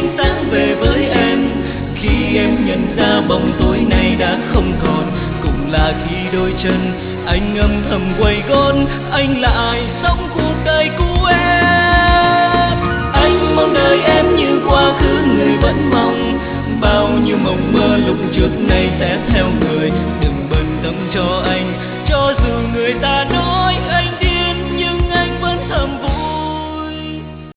ánh sáng về với em. Khi em nhận ra bóng tối này đã không còn, cũng là khi đôi chân anh âm thầm quay gót. Anh là ai sống cuộc đời cũ